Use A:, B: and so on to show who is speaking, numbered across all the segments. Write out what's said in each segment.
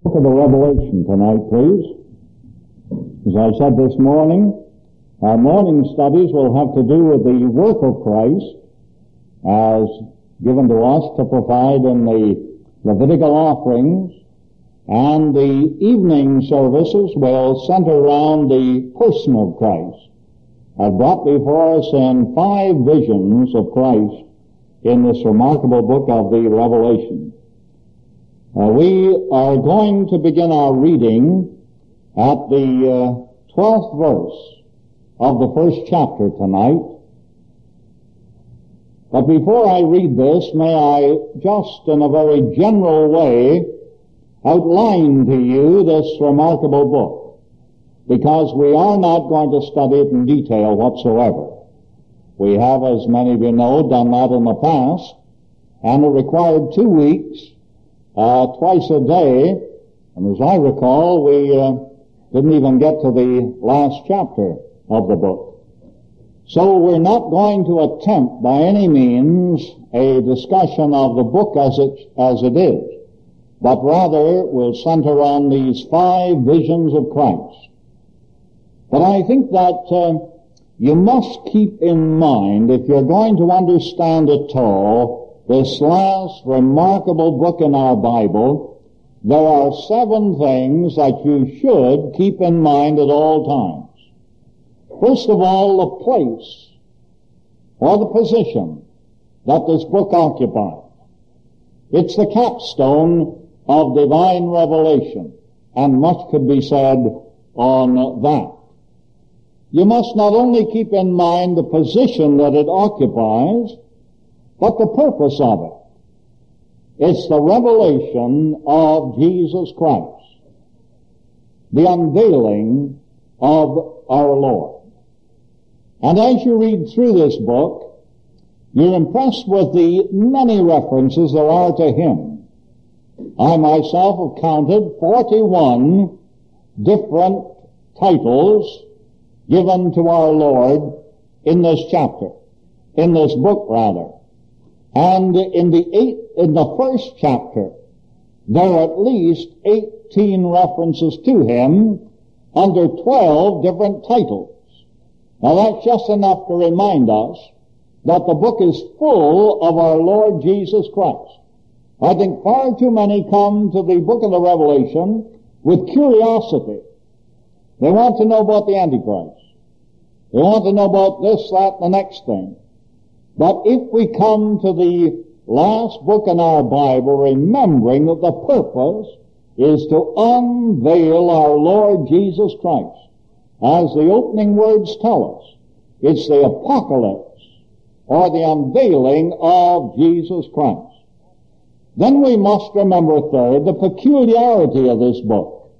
A: Book of the Revelation tonight, please. As I said this morning, our morning studies will have to do with the work of Christ as given to us to provide in the Levitical offerings, and the evening services will center around the person of Christ. I've brought before us in 5 visions of Christ in this remarkable book of the Revelation. We are going to begin our reading at the 12th verse of the first chapter tonight. But before I read this, may I just in a very general way outline to you this remarkable book, because we are not going to study it in detail whatsoever. We have, as many of you know, done that in the past, and it required 2 weeks, twice a day, and as I recall, we didn't even get to the last chapter of the book. So we're not going to attempt by any means a discussion of the book as it is, but rather we'll center on these 5 visions of Christ. But I think that you must keep in mind, if you're going to understand at all this last remarkable book in our Bible, there are 7 things that you should keep in mind at all times. First of all, the place or the position that this book occupies. It's the capstone of divine revelation, and much could be said on that. You must not only keep in mind the position that it occupies, but the purpose of it. It's the revelation of Jesus Christ, the unveiling of our Lord. And as you read through this book, you're impressed with the many references there are to Him. I myself have counted 41 different titles given to our Lord in this chapter, in this book rather. And in the first chapter, there are at least 18 references to Him under 12 different titles. Now that's just enough to remind us that the book is full of our Lord Jesus Christ. I think far too many come to the book of the Revelation with curiosity. They want to know about the Antichrist. They want to know about this, that, and the next thing. But if we come to the last book in our Bible, remembering that the purpose is to unveil our Lord Jesus Christ, as the opening words tell us, it's the apocalypse, or the unveiling of Jesus Christ. Then we must remember, third, the peculiarity of this book.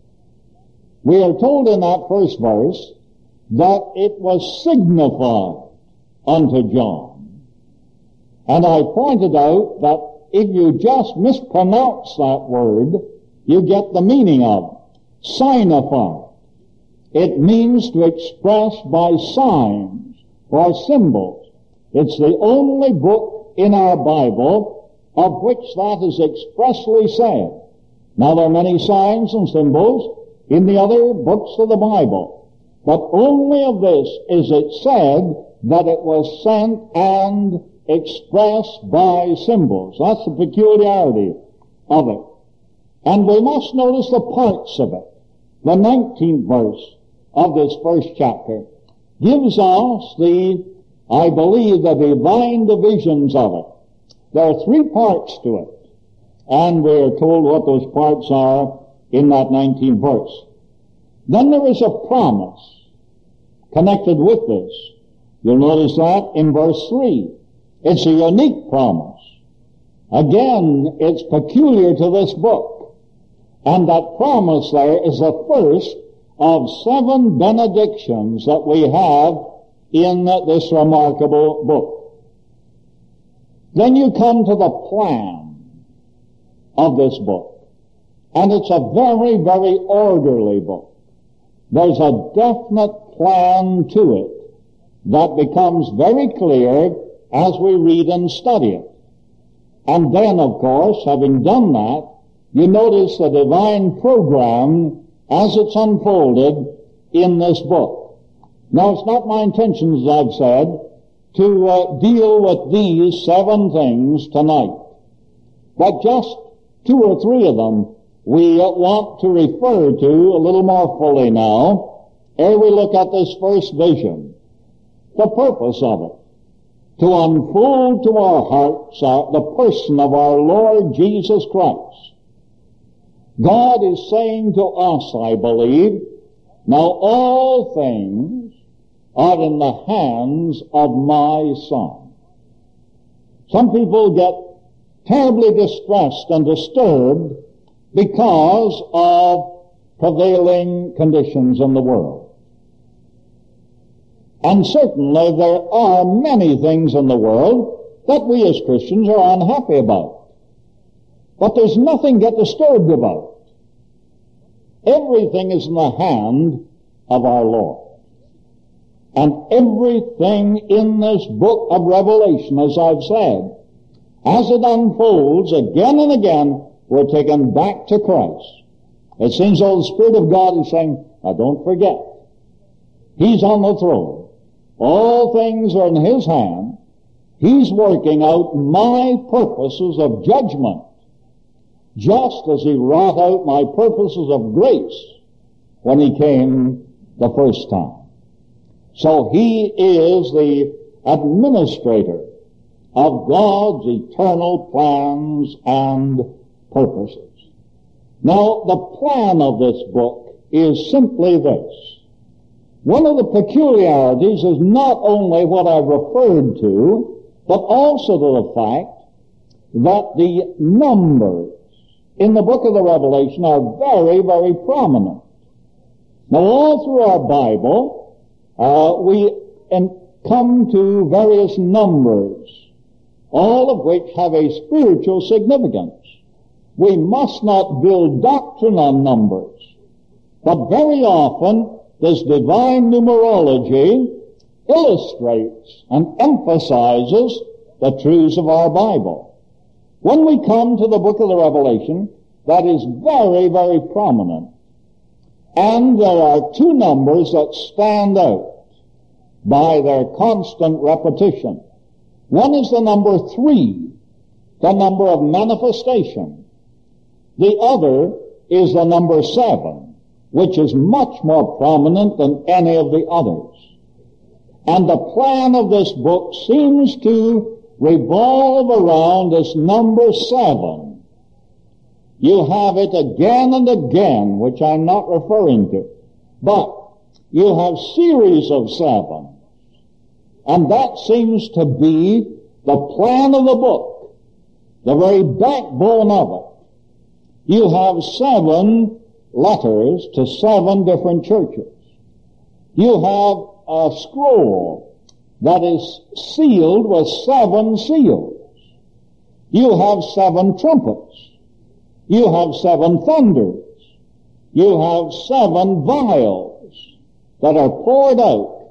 A: We are told in that first verse that it was signified unto John. And I pointed out that if you just mispronounce that word, you get the meaning of it. Signified. It means to express by signs or symbols. It's the only book in our Bible of which that is expressly said. Now there are many signs and symbols in the other books of the Bible, but only of this is it said that it was sent and expressed by symbols. That's the peculiarity of it. And we must notice the parts of it. The 19th verse of this first chapter gives us I believe, the divine divisions of it. There are 3 parts to it, and we're told what those parts are in that 19th verse. Then there is a promise connected with this. You'll notice that in verse 3. It's a unique promise. Again, it's peculiar to this book. And that promise there is the first of 7 benedictions that we have in this remarkable book. Then you come to the plan of this book. And it's a very, very orderly book. There's a definite plan to it that becomes very clear as we read and study it. And then, of course, having done that, you notice the divine program as it's unfolded in this book. Now, it's not my intention, as I've said, to deal with these 7 things tonight. But just 2 or 3 of them we want to refer to a little more fully now, ere we look at this first vision. The purpose of it, to unfold to our hearts the person of our Lord Jesus Christ. God is saying to us, I believe, now all things are in the hands of my Son. Some people get terribly distressed and disturbed because of prevailing conditions in the world. And certainly there are many things in the world that we as Christians are unhappy about. But there's nothing to get disturbed about. Everything is in the hand of our Lord. And everything in this book of Revelation, as I've said, as it unfolds again and again, we're taken back to Christ. It seems though the Spirit of God is saying, now don't forget, He's on the throne. All things are in His hand. He's working out my purposes of judgment, just as He wrought out my purposes of grace when He came the first time. So He is the administrator of God's eternal plans and purposes. Now, the plan of this book is simply this. One of the peculiarities is not only what I've referred to, but also to the fact that the numbers in the book of the Revelation are very, very prominent. Now, all through our Bible, we come to various numbers, all of which have a spiritual significance. We must not build doctrine on numbers, but very often this divine numerology illustrates and emphasizes the truths of our Bible. When we come to the book of the Revelation, that is very, very prominent. And there are 2 numbers that stand out by their constant repetition. One is the number 3, the number of manifestation. The other is the number 7, which is much more prominent than any of the others. And the plan of this book seems to revolve around this number 7. You have it again and again, which I'm not referring to. But you have series of 7. And that seems to be the plan of the book, the very backbone of it. You have 7 letters to 7 different churches. You have a scroll that is sealed with 7 seals. You have 7 trumpets. You have 7 thunders. You have 7 vials that are poured out.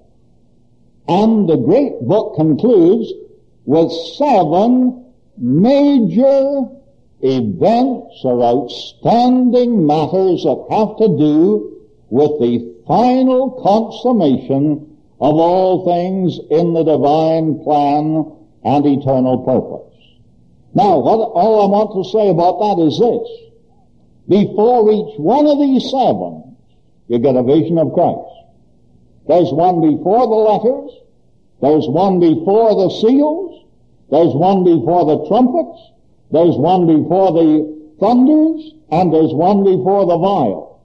A: And the great book concludes with 7 major events or outstanding matters that have to do with the final consummation of all things in the divine plan and eternal purpose. Now, all I want to say about that is this. Before each one of these 7, you get a vision of Christ. There's one before the letters, there's one before the seals, there's one before the trumpets, there's one before the thunders, and there's one before the vials.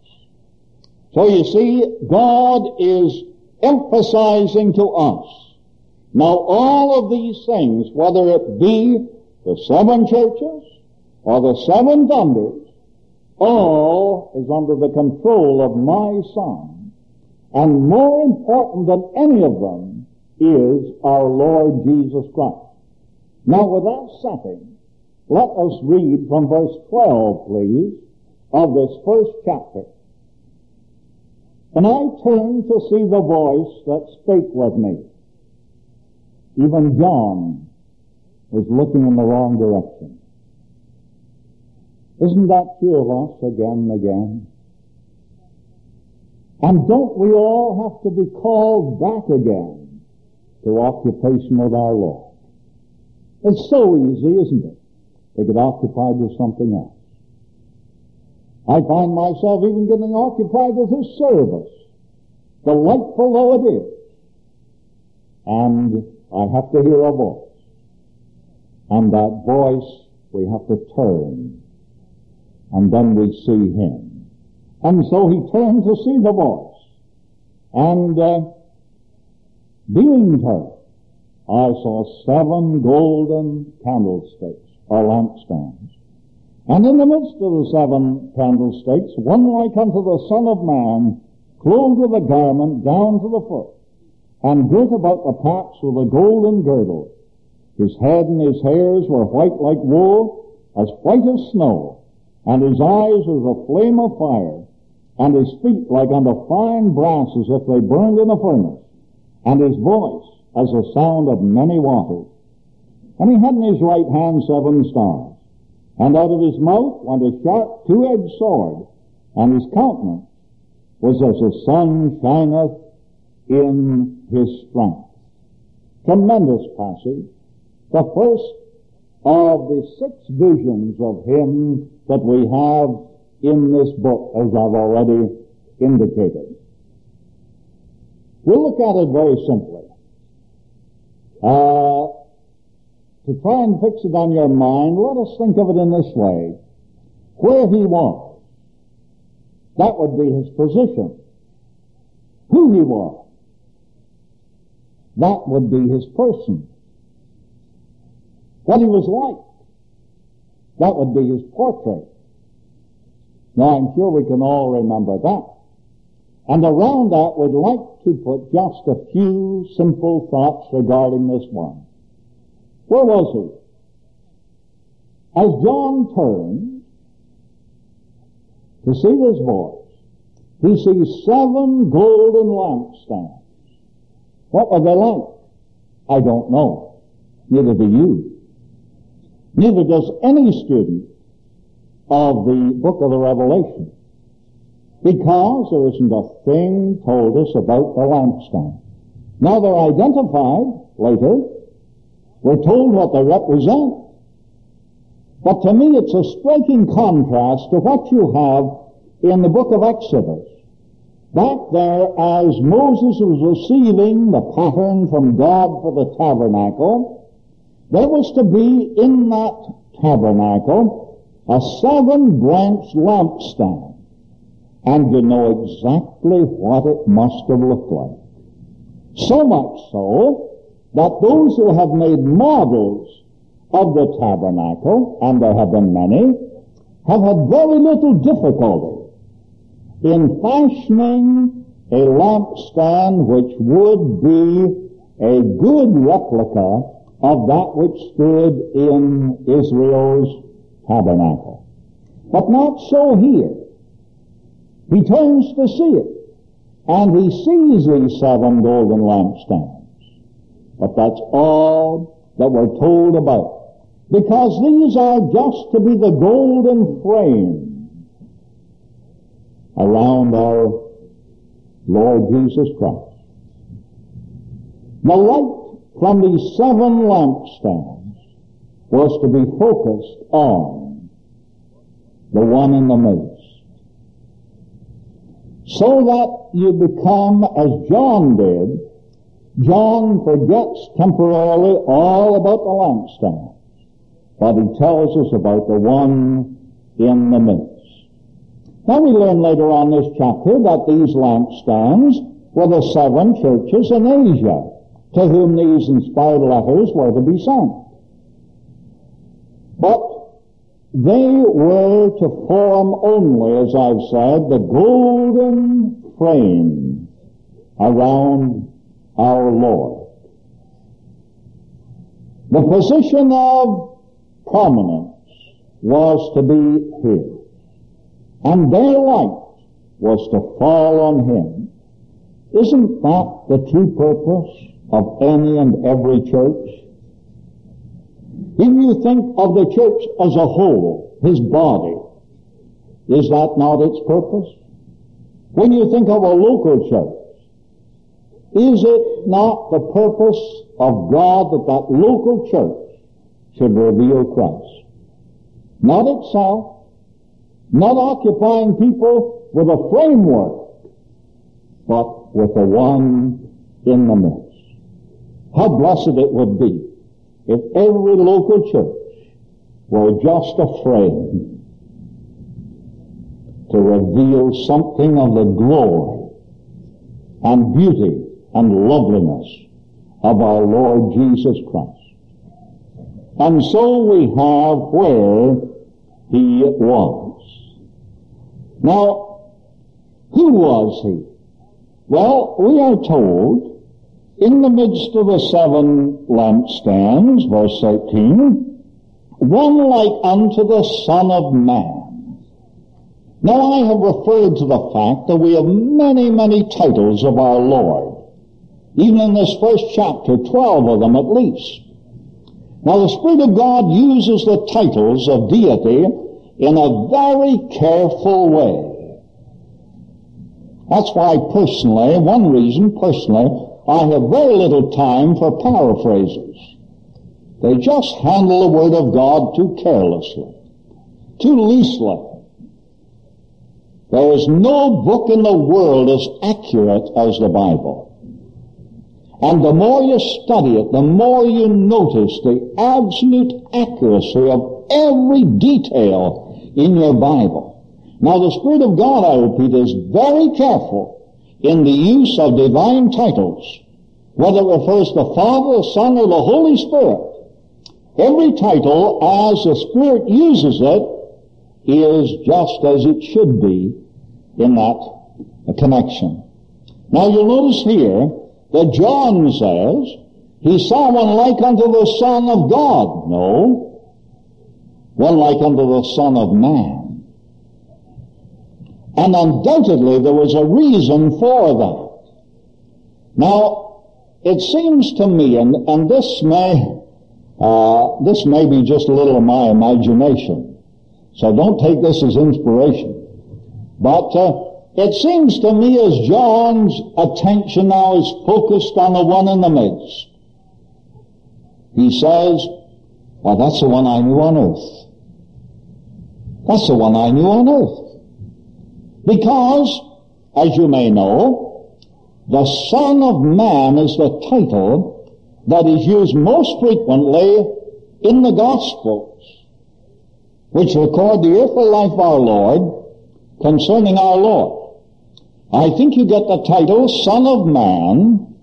A: So you see, God is emphasizing to us. Now all of these things, whether it be the 7 churches or the 7 thunders, all is under the control of my Son. And more important than any of them is our Lord Jesus Christ. Now with that setting, let us read from verse 12, please, of this first chapter. And I turned to see the voice that spake with me. Even John was looking in the wrong direction. Isn't that true of us again and again? And don't we all have to be called back again to occupation with our Lord? It's so easy, isn't it, to get occupied with something else. I find myself even getting occupied with His service, delightful though it is. And I have to hear a voice. And that voice, we have to turn. And then we see Him. And so he turned to see the voice. And being turned, I saw 7 golden candlesticks, or lampstands. And in the midst of the 7 candlesticks, one like unto the Son of Man, clothed with a garment down to the foot, and girt about the paps with a golden girdle. His head and his hairs were white like wool, as white as snow, and his eyes as a flame of fire, and his feet like unto fine brass as if they burned in a furnace, and his voice as the sound of many waters. And he had in his right hand 7 stars, and out of his mouth went a sharp 2-edged sword, and his countenance was as the sun shineth in his strength. Tremendous passage. The first of the 6 visions of him that we have in this book, as I've already indicated. We'll look at it very simply. To try and fix it on your mind, let us think of it in this way. Where he was, that would be his position. Who he was, that would be his person. What he was like, that would be his portrait. Now, I'm sure we can all remember that. And around that, we'd like to put just a few simple thoughts regarding this one. Where was he? As John turned to see this voice, he sees 7 golden lampstands. What were they like? I don't know. Neither do you. Neither does any student of the book of the Revelation, because there isn't a thing told us about the lampstand. Now they're identified later. We're told what they represent. But to me it's a striking contrast to what you have in the book of Exodus. Back there, as Moses was receiving the pattern from God for the tabernacle, there was to be in that tabernacle a 7-branched lampstand. And you know exactly what it must have looked like. So much so that those who have made models of the tabernacle, and there have been many, have had very little difficulty in fashioning a lampstand which would be a good replica of that which stood in Israel's tabernacle. But not so here. He turns to see it, and he sees these 7 golden lampstands. But that's all that we're told about, because these are just to be the golden frame around our Lord Jesus Christ. The light from these 7 lampstands was to be focused on the one in the midst, so that you become, as John did. John forgets temporarily all about the lampstand, but he tells us about the one in the midst. Now we learn later on this chapter that these lampstands were the 7 churches in Asia to whom these inspired letters were to be sent. But they were to form only, as I've said, the golden frame around our Lord. The position of prominence was to be his, and their light was to fall on him. Isn't that the true purpose of any and every church? If you think of the church as a whole, his body, Is that not its purpose? When you think of a local church, is it not the purpose of God that that local church should reveal Christ? Not itself, not occupying people with a framework, but with the one in the midst. How blessed it would be if every local church were just a frame to reveal something of the glory and beauty and loveliness of our Lord Jesus Christ. And so we have where he was. Now, who was he? Well, we are told, in the midst of the 7 lampstands, verse 18, one like unto the Son of Man. Now, I have referred to the fact that we have many, many titles of our Lord. Even in this first chapter, 12 of them at least. Now, the Spirit of God uses the titles of deity in a very careful way. That's why one reason personally, I have very little time for paraphrases. They just handle the Word of God too carelessly, too loosely. There is no book in the world as accurate as the Bible. And the more you study it, the more you notice the absolute accuracy of every detail in your Bible. Now, the Spirit of God, I repeat, is very careful in the use of divine titles, whether it refers to the Father, the Son, or the Holy Spirit. Every title, as the Spirit uses it, is just as it should be in that connection. Now, you'll notice here that John says he saw one like unto the Son of God. No, one like unto the Son of Man. And undoubtedly there was a reason for that. Now, it seems to me, and this may be just a little of my imagination, so don't take this as inspiration. But it seems to me as John's attention now is focused on the one in the midst. He says, well, that's the one I knew on earth. That's the one I knew on earth. Because, as you may know, the Son of Man is the title that is used most frequently in the Gospels, which record the earthly life of our Lord concerning our Lord. I think you get the title Son of Man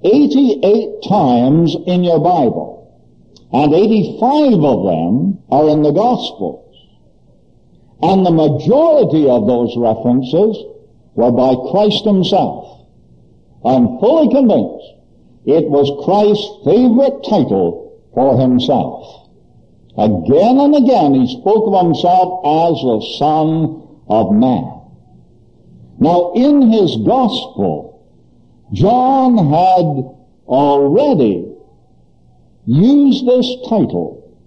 A: 88 times in your Bible, and 85 of them are in the Gospels. And the majority of those references were by Christ himself. I'm fully convinced it was Christ's favorite title for himself. Again and again he spoke of himself as the Son of Man. Now, in his Gospel, John had already used this title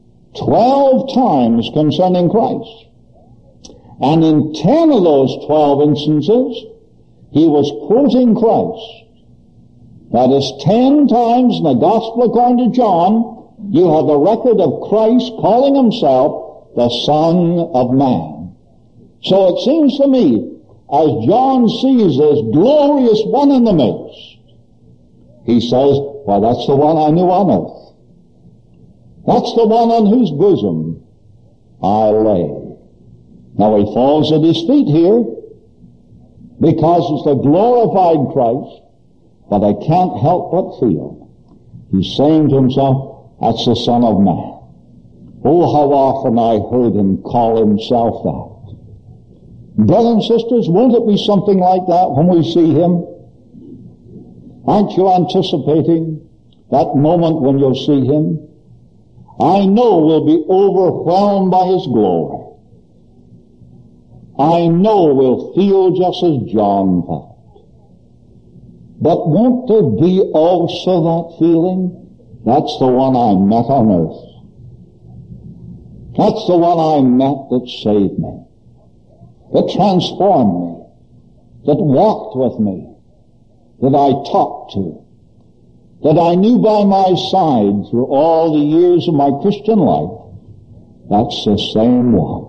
A: 12 times concerning Christ. And in 10 of those 12 instances, he was quoting Christ. That is, 10 times in the Gospel according to John, you have the record of Christ calling himself the Son of Man. So it seems to me, as John sees this glorious one in the midst, he says, well, that's the one I knew on earth. That's the one on whose bosom I lay. Now he falls at his feet here because it's the glorified Christ, but I can't help but feel he's saying to himself, that's the Son of Man. Oh, how often I heard him call himself that. Brothers and sisters, won't it be something like that when we see him? Aren't you anticipating that moment when you'll see him? I know we'll be overwhelmed by his glory. I know we'll feel just as John felt. But won't there be also that feeling? That's the one I met on earth. That's the one I met that saved me. that transformed me, that walked with me, that I talked to, that I knew by my side through all the years of my Christian life, that's the same one.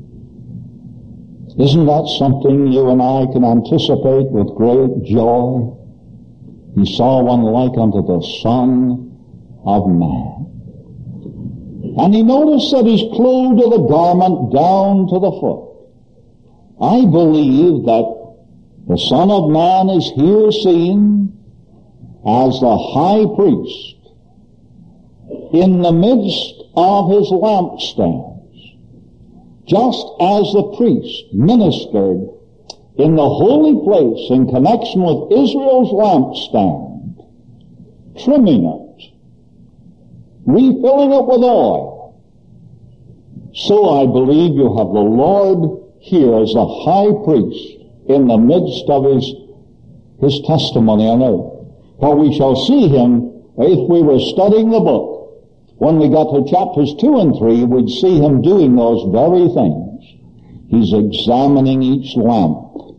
A: Isn't that something you and I can anticipate with great joy? He saw one like unto the Son of Man. And he noticed that he's clothed with a garment down to the foot. I believe that the Son of Man is here seen as the high priest in the midst of his lampstands, just as the priest ministered in the holy place in connection with Israel's lampstand, trimming it, refilling it with oil. So I believe you have the Lord here as the high priest in the midst of his testimony on earth. For we shall see him, if we were studying the book, when we got to chapters 2 and 3, we'd see him doing those very things. He's examining each lamp.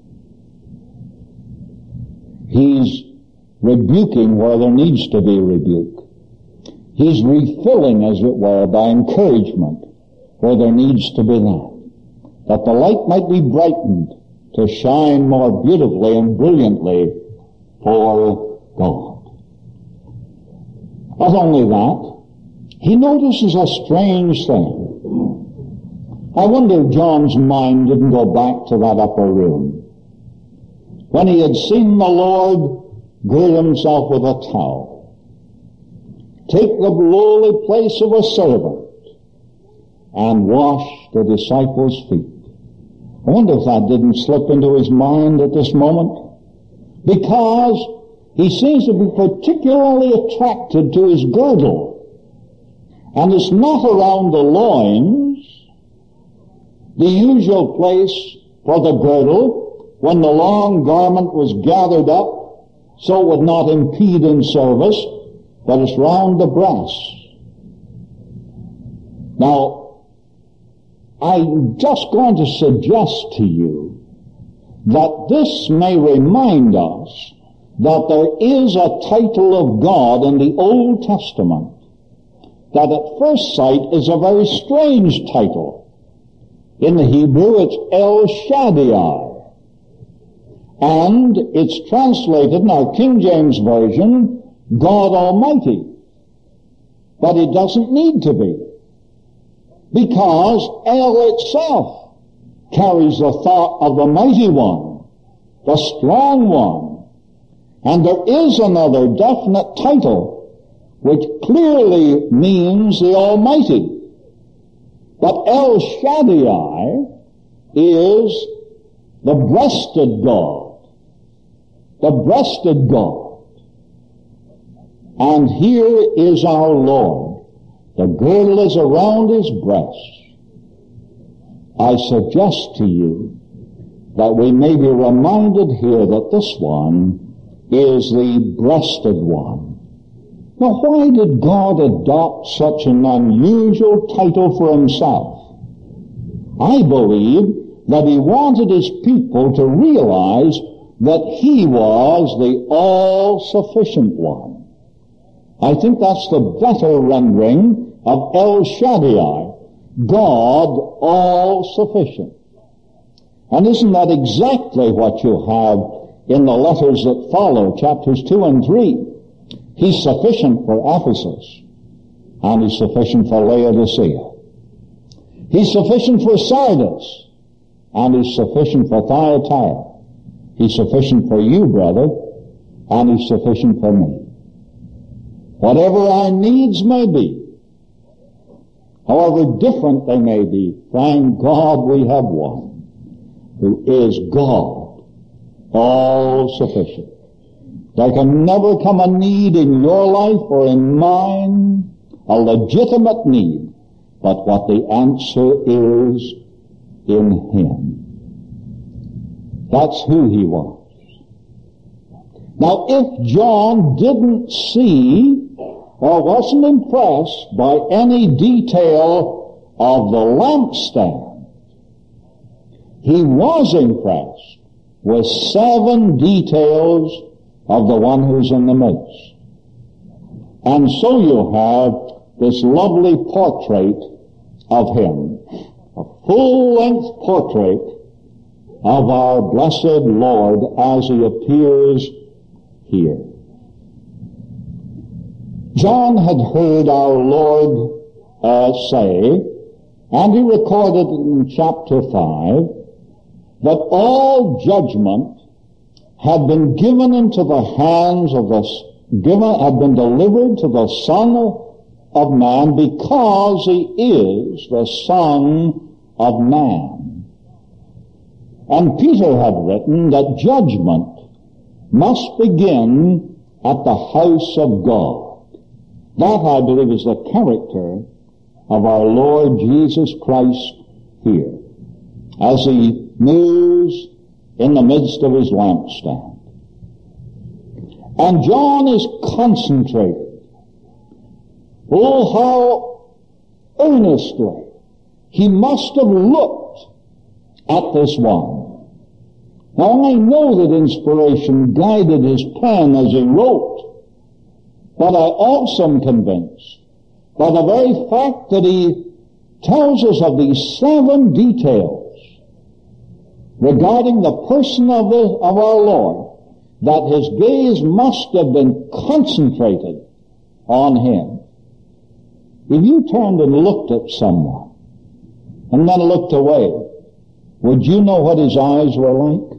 A: He's rebuking where there needs to be rebuke. He's refilling, as it were, by encouragement where there needs to be that the light might be brightened to shine more beautifully and brilliantly for God. Not only that, he notices a strange thing. I wonder if John's mind didn't go back to that upper room, when he had seen the Lord gird himself with a towel, take the lowly place of a servant, and wash the disciples' feet. I wonder if that didn't slip into his mind at this moment, because he seems to be particularly attracted to his girdle. And it's not around the loins, the usual place for the girdle, when the long garment was gathered up so it would not impede in service, but it's round the breast. Now, I'm just going to suggest to you that this may remind us that there is a title of God in the Old Testament that at first sight is a very strange title. In the Hebrew, it's El Shaddai. And it's translated in our King James Version, God Almighty. But it doesn't need to be, because El itself carries the thought of the mighty one, the strong one. And there is another definite title which clearly means the Almighty. But El Shaddai is the breasted God. The breasted God. And here is our Lord. The girdle is around his breast. I suggest to you that we may be reminded here that this one is the breasted one. Now, why did God adopt such an unusual title for himself? I believe that he wanted his people to realize that he was the all-sufficient one. I think that's the better rendering of El Shaddai, God all-sufficient. And isn't that exactly what you have in the letters that follow, chapters 2 and 3? He's sufficient for Ephesus, and he's sufficient for Laodicea. He's sufficient for Sardis, and he's sufficient for Thyatira. He's sufficient for you, brother, and he's sufficient for me. Whatever our needs may be, however different they may be, thank God we have one who is God, all-sufficient. There can never come a need in your life or in mine, a legitimate need, but what the answer is in him. That's who he was. Now, if John didn't see or wasn't impressed by any detail of the lampstand, he was impressed with 7 details of the one who's in the midst. And so you have this lovely portrait of him, a full-length portrait of our blessed Lord as he appears here. John had heard our Lord say, and he recorded in chapter 5, that all judgment had been given into the hands of had been delivered to the Son of Man because he is the Son of Man. And Peter had written that judgment must begin at the house of God. That, I believe, is the character of our Lord Jesus Christ here, as he moves in the midst of his lampstand. And John is concentrated. Oh, how earnestly he must have looked at this one. Now, I know that inspiration guided his pen as he wrote, but I also am convinced by the very fact that he tells us of these 7 details regarding the person of our Lord, that his gaze must have been concentrated on him. If you turned and looked at someone and then looked away, would you know what his eyes were like?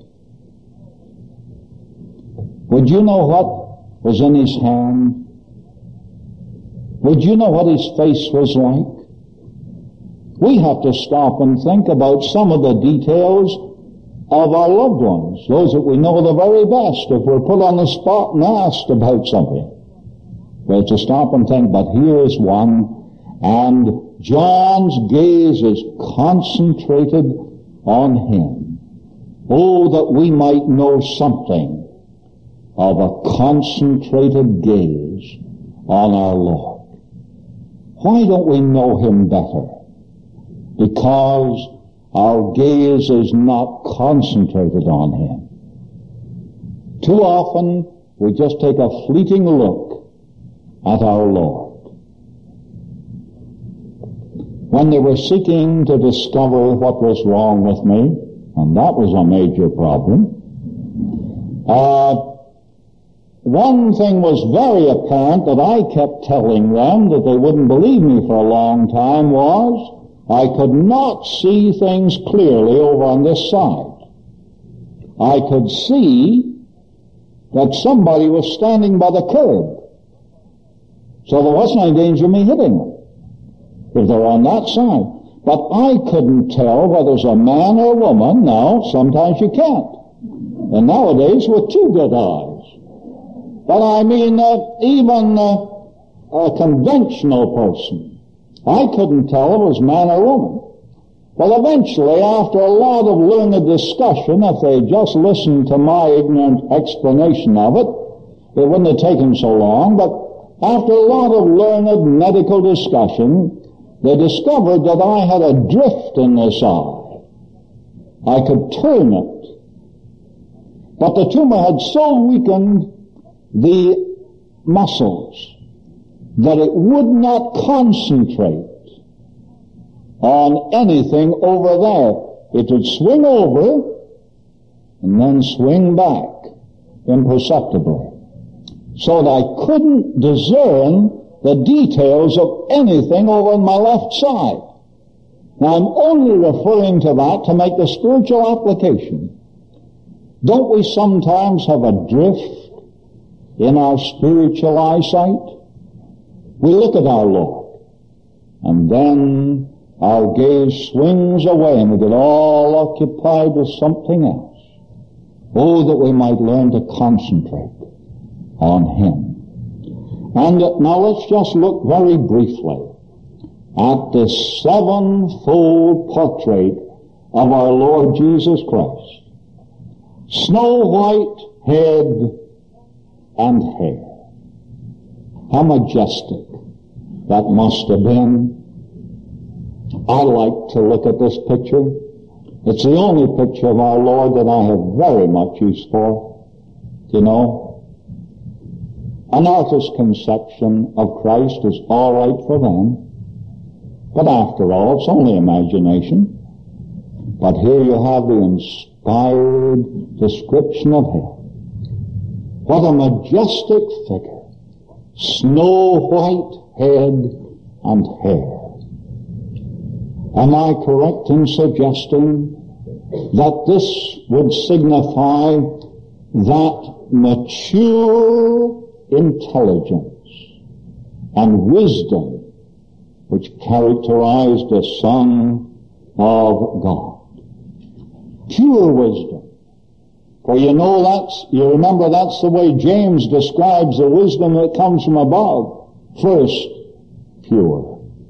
A: Would you know what was in his hand? Would you know what his face was like? We have to stop and think about some of the details of our loved ones, those that we know the very best, if we're put on the spot and asked about something. We have to stop and think, but here is one, and John's gaze is concentrated on him. Oh, that we might know something of a concentrated gaze on our Lord. Why don't we know him better? Because our gaze is not concentrated on him. Too often, we just take a fleeting look at our Lord. When they were seeking to discover what was wrong with me, and that was a major problem, one thing was very apparent that I kept telling them that they wouldn't believe me for a long time was I could not see things clearly over on this side. I could see that somebody was standing by the curb. So there wasn't any danger of me hitting them if they were on that side. But I couldn't tell whether it was a man or a woman. Now, sometimes you can't. And nowadays with 2 good eyes. But I mean, even a conventional person, I couldn't tell if it was man or woman. Well, eventually, after a lot of learned discussion, if they just listened to my ignorant explanation of it, it wouldn't have taken so long. But after a lot of learned medical discussion, they discovered that I had a drift in this eye. I could turn it. But the tumor had so weakened the muscles that it would not concentrate on anything over there. It would swing over and then swing back imperceptibly, so that I couldn't discern the details of anything over on my left side. Now, I'm only referring to that to make the spiritual application. Don't we sometimes have a drift in our spiritual eyesight? We look at our Lord, and then our gaze swings away and we get all occupied with something else. Oh, that we might learn to concentrate on him. And now let's just look very briefly at this 7-fold portrait of our Lord Jesus Christ. Snow white head and hair. How majestic that must have been. I like to look at this picture. It's the only picture of our Lord that I have very much use for. You know, an artist's conception of Christ is all right for them, but after all, it's only imagination. But here you have the inspired description of him. What a majestic figure. Snow white head and hair. Am I correct in suggesting that this would signify that mature intelligence and wisdom which characterized the Son of God? Pure wisdom. For you remember that's the way James describes the wisdom that comes from above. First, pure.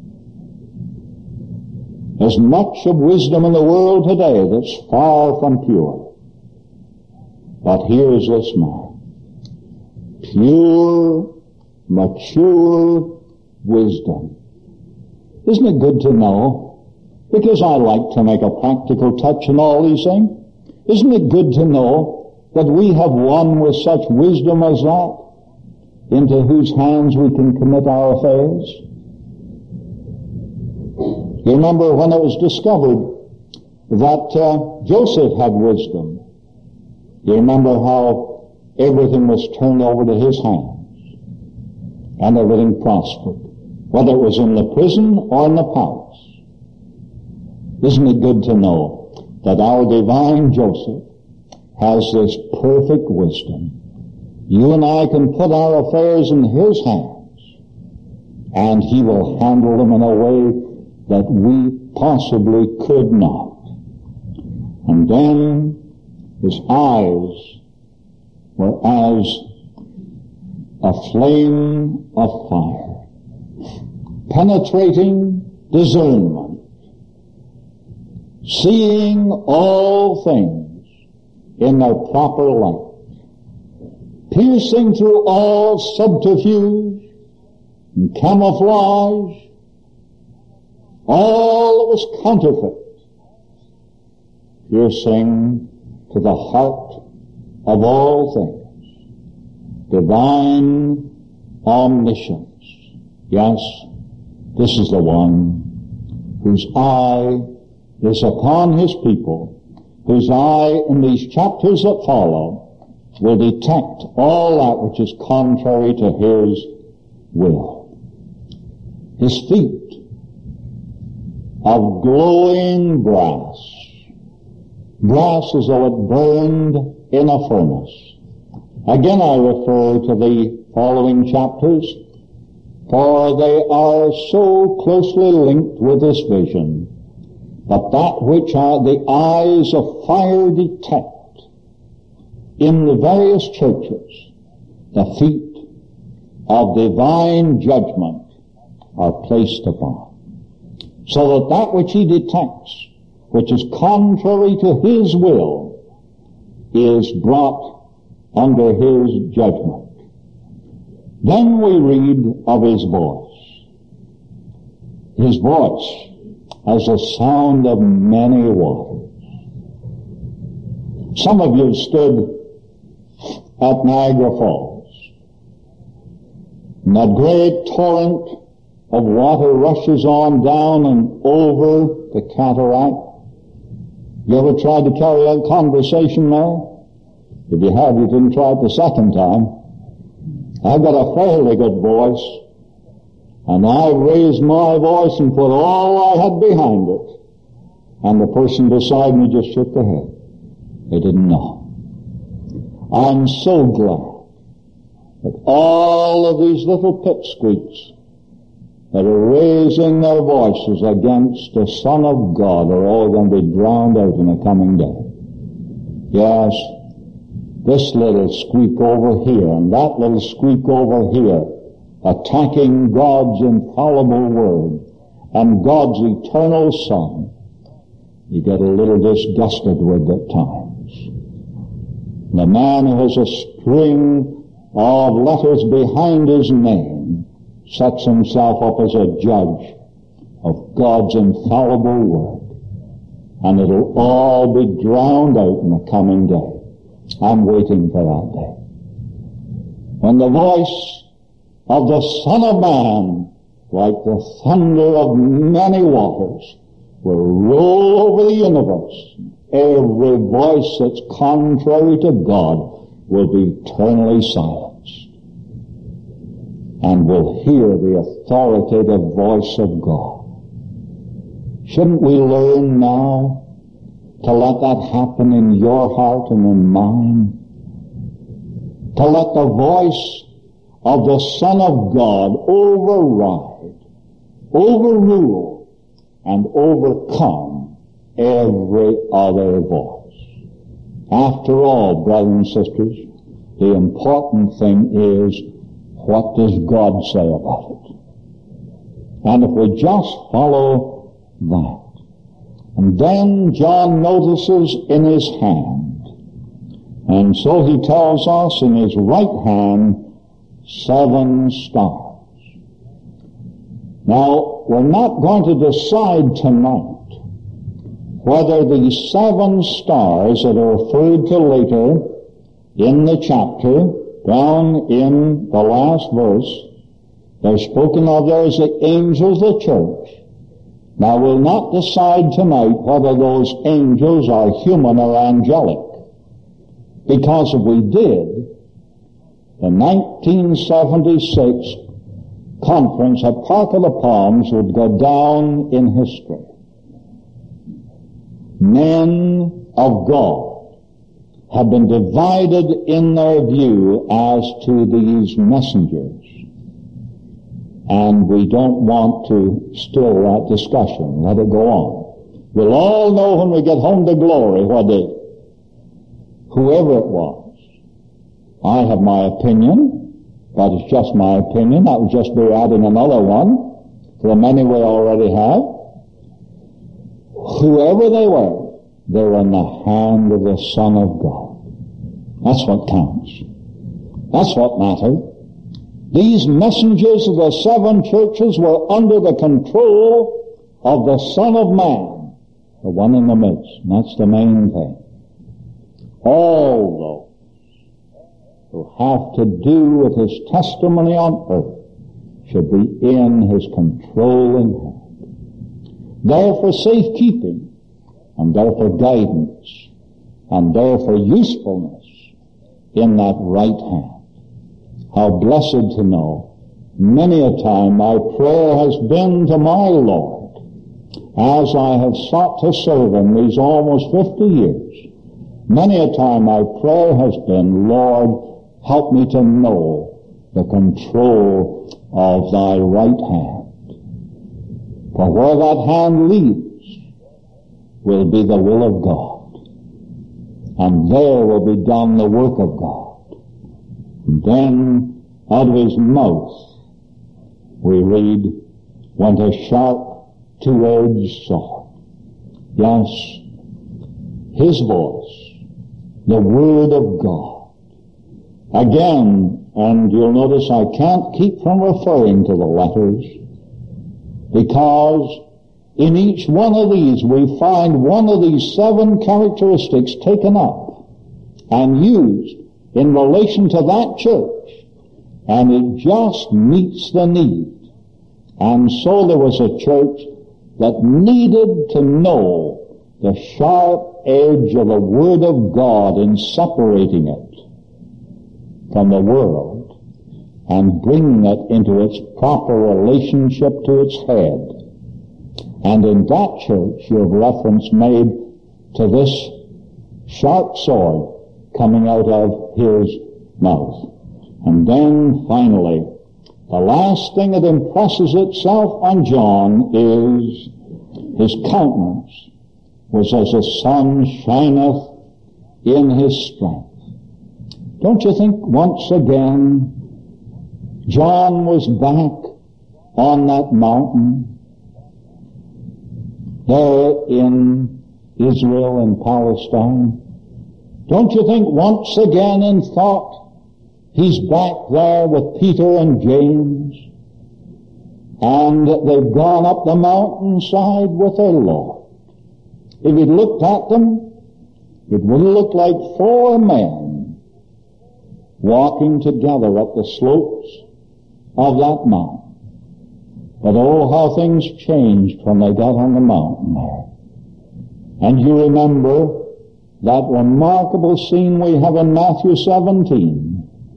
A: There's much of wisdom in the world today that's far from pure. But here's this man. Pure, mature wisdom. Isn't it good to know? Because I like to make a practical touch in all these things. Isn't it good to know that we have one with such wisdom as that, into whose hands we can commit our affairs? You remember when it was discovered that Joseph had wisdom. You remember how everything was turned over to his hands, and everything prospered, whether it was in the prison or in the palace. Isn't it good to know that our divine Joseph has this perfect wisdom? You and I can put our affairs in his hands, and he will handle them in a way that we possibly could not. And then his eyes were as a flame of fire, penetrating discernment, seeing all things in their proper light, piercing through all subterfuge and camouflage, all that was counterfeit, piercing to the heart of all things, divine omniscience. Yes, this is the one whose eye is upon his people, whose eye in these chapters that follow will detect all that which is contrary to his will. His feet of glowing brass as though it burned in a furnace. Again, I refer to the following chapters, for they are so closely linked with this vision. But that which the eyes of fire detect in the various churches, the feet of divine judgment are placed upon. So that which he detects, which is contrary to his will, is brought under his judgment. Then we read of his voice. His voice as the sound of many waters. Some of you stood at Niagara Falls, and that great torrent of water rushes on down and over the cataract. You ever tried to carry a conversation there? If you have, you didn't try it the second time. I've got a fairly good voice, and I raised my voice and put all I had behind it. And the person beside me just shook their head. They didn't know. I'm so glad that all of these little pipsqueaks that are raising their voices against the Son of God are all going to be drowned out in the coming day. Yes, this little squeak over here and that little squeak over here, attacking God's infallible Word and God's eternal Son, you get a little disgusted with at times. The man who has a string of letters behind his name sets himself up as a judge of God's infallible Word. And it'll all be drowned out in the coming day. I'm waiting for that day. When the voice of the Son of Man, like the thunder of many waters, will roll over the universe. Every voice that's contrary to God will be eternally silenced. And will hear the authoritative voice of God. Shouldn't we learn now to let that happen in your heart and in mine? To let the voice of the Son of God override, overrule, and overcome every other voice. After all, brothers and sisters, the important thing is, what does God say about it? And if we just follow that. And then John notices in his hand, and so he tells us in his right hand, 7 stars. Now, we're not going to decide tonight whether these 7 stars that are referred to later in the chapter, down in the last verse, they're spoken of there as the angels of the church. Now, we'll not decide tonight whether those angels are human or angelic, because if we did, the 1976 conference at Park of the Palms would go down in history. Men of God have been divided in their view as to these messengers. And we don't want to still that discussion. Let it go on. We'll all know when we get home to glory whoever it was. I have my opinion, but it's just my opinion. That would just be adding another one to the many we already have. Whoever they were, they're in the hand of the Son of God. That's what counts. That's what matters. These messengers of the 7 churches were under the control of the Son of Man, the one in the midst. And that's the main thing. All those who have to do with his testimony on earth should be in his controlling hand. There for safekeeping, and there for guidance, and there for usefulness in that right hand. How blessed to know, many a time my prayer has been to my Lord, as I have sought to serve him these almost 50 years. Many a time my prayer has been, Lord, help me to know the control of thy right hand. For where that hand leads will be the will of God. And there will be done the work of God. And then out of his mouth, we read, went a sharp, two-edged sword. Yes, his voice, the Word of God. Again, and you'll notice I can't keep from referring to the letters, because in each one of these we find one of these 7 characteristics taken up and used in relation to that church, and it just meets the need. And so there was a church that needed to know the sharp edge of the Word of God in separating it from the world and bringing it into its proper relationship to its head. And in that church you have reference made to this sharp sword coming out of his mouth. And then finally, the last thing that impresses itself on John is his countenance was as the sun shineth in his strength. Don't you think once again John was back on that mountain there in Israel and Palestine? Don't you think once again in thought he's back there with Peter and James, and they've gone up the mountainside with their Lord, If you looked at them, it would look like four men walking together up the slopes of that mountain. But oh, how things changed when they got on the mountain there. And you remember that remarkable scene we have in Matthew 17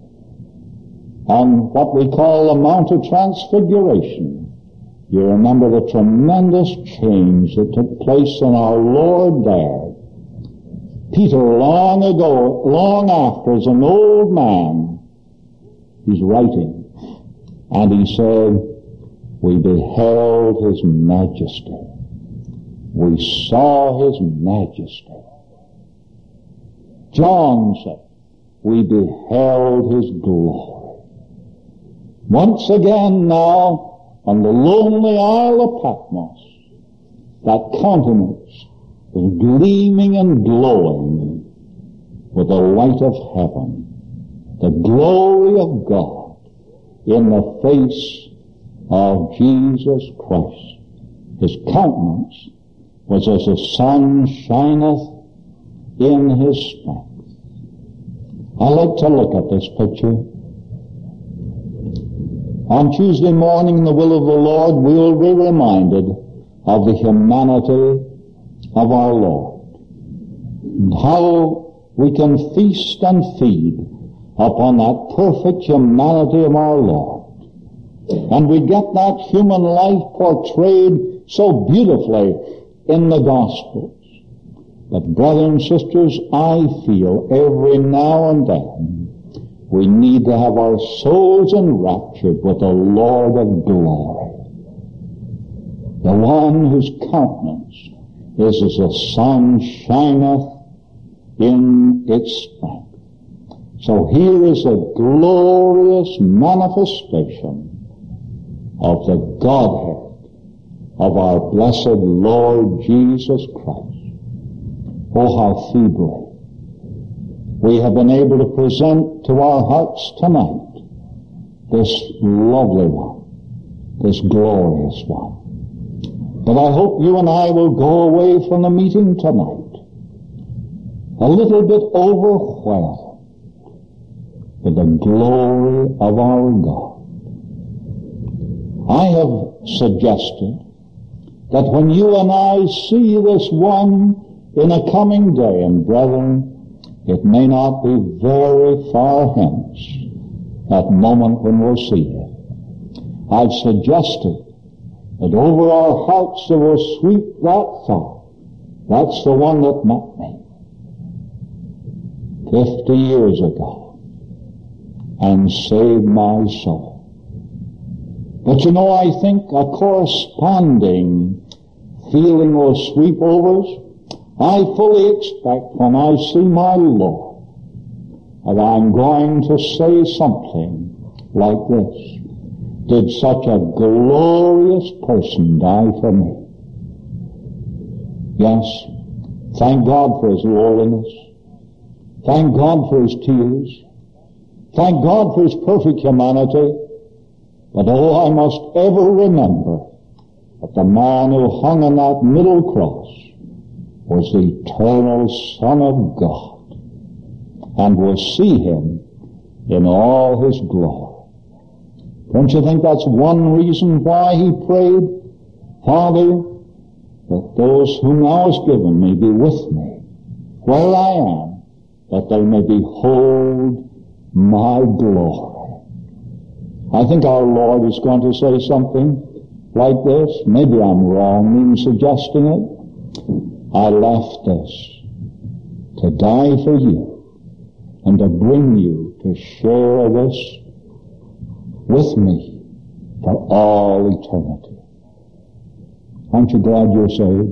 A: on what we call the Mount of Transfiguration. You remember the tremendous change that took place in our Lord there. Peter, long ago, long after, as an old man, he's writing, and he said, we beheld his majesty. We saw his majesty. John said, we beheld his glory. Once again now, on the lonely Isle of Patmos, that countenance is gleaming and glowing with the light of heaven, the glory of God in the face of Jesus Christ. His countenance was as the sun shineth in his strength. I like to look at this picture. On Tuesday morning, in the will of the Lord, we'll be reminded of the humanity of our Lord, and how we can feast and feed upon that perfect humanity of our Lord. And we get that human life portrayed so beautifully in the Gospels. But brothers and sisters, I feel every now and then we need to have our souls enraptured with the Lord of glory, the one whose countenance is as the sun shineth in its strength. So here is a glorious manifestation of the Godhead of our blessed Lord Jesus Christ. Oh, how feebly we have been able to present to our hearts tonight this lovely one, this glorious one. But I hope you and I will go away from the meeting tonight a little bit overwhelmed with the glory of our God. I have suggested that when you and I see this one in a coming day, and brethren, it may not be very far hence, that moment when we'll see it. I've suggested that over our hearts there will sweep that thought. That's the one that met me 50 years ago and saved my soul. But you know, I think a corresponding feeling will sweep over us. I fully expect when I see my Lord that I'm going to say something like this. Did such a glorious person die for me? Yes, thank God for his lowliness. Thank God for his tears. Thank God for his perfect humanity. But oh, I must ever remember that the man who hung on that middle cross was the eternal Son of God, and will see him in all his glory. Don't you think that's one reason why he prayed, Father, that those whom thou hast given me be with me where I am, that they may behold my glory. I think our Lord is going to say something like this. Maybe I'm wrong in suggesting it. I left this to die for you and to bring you to share this with me for all eternity. Aren't you glad you're saved?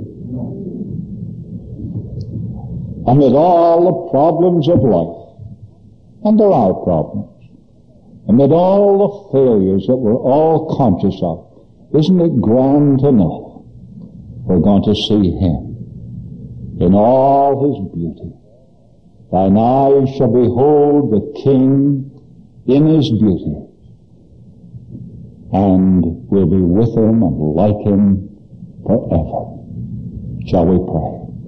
A: Amid all the problems of life, and there are problems, amid all the failures that we're all conscious of, isn't it grand to know we're going to see him in all his beauty? Thine eyes shall behold the King in his beauty, and will be with him and like him forever. Shall we pray?